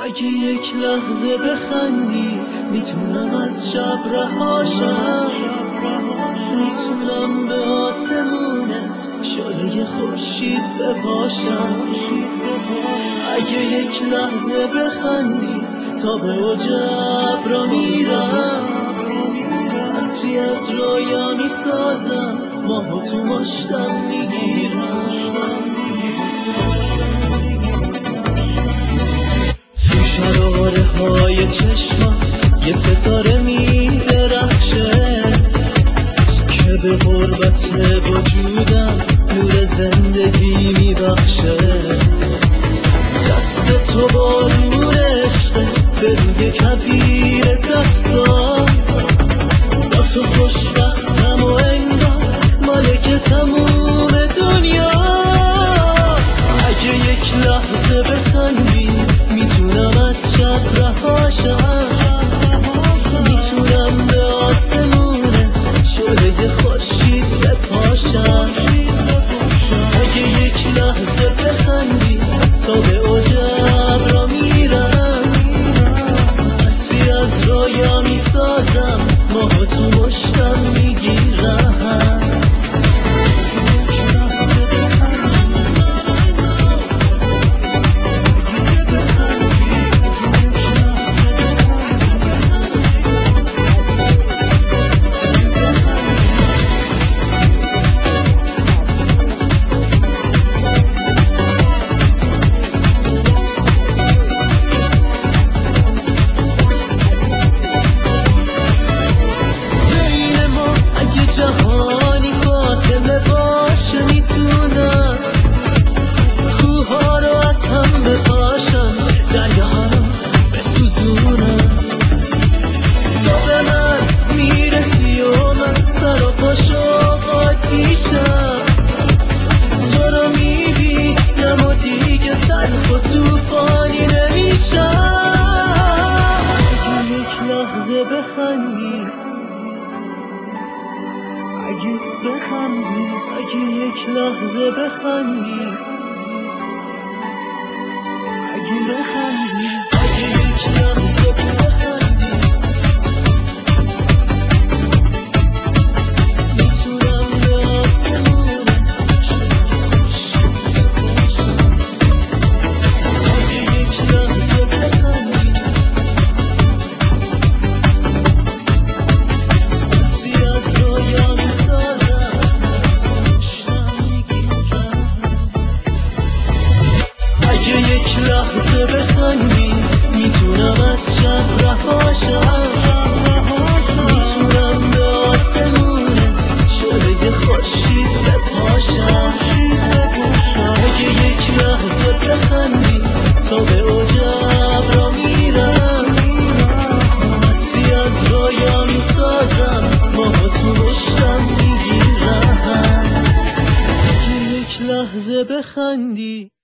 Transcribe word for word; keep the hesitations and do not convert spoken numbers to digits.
اگه یک لحظه بخندی میتونم از شب رهاشم، میتونم به آسمونت شعله خورشید بپاشم. اگه یک لحظه بخندی تا به اوج ابرا میرم، عصری از رویا میسازم، ماهو تو مشتم میگیرم. تو شراره های چشمات یه ستاره میدرخشه که به غربت وجودم نور زندگی میبخشه. دست تو بارون عشقه به روی کبیر دستان، با تو خوشبختم و انگار مالک تموم دنیا. اگه یک لحظه بخندی میتونم از شب رهاشم، میتونم به آسمونت شعله خورشید بپاشم. اگه یک لحظه بخندی تا به اوج ابرا میرم، عصری از رویا میسازم، ماهو تو مشتم میگیرم. جهانی فاصله باشه میتونم کوها رو از هم بپاشم، دریاها رو بسوزونم. تو به من میرسی و من سر و پاشو آتیشم، تو رو میبینم و دیگه تلخ و توفانی نمیشم. اگه یک لحظه بخندی، اگه بخندی، اگه یک لحظه بخندی، اگه بخندی، اگه یک لحظه بخندی، میتونم به آسمونت اگه یک لحظه بخندی، عصری از رویا میسازم، اگه یک لحظه بخندی میتونم از شب رهاشم، میتونم به آسمونت شعله خورشید بپاشم. اگه یک لحظه بخندی تا به اوج ابرا میرم، عصری از رویا میسازم، ماهو تو مشتم میگیرم. اگه یک لحظه بخندی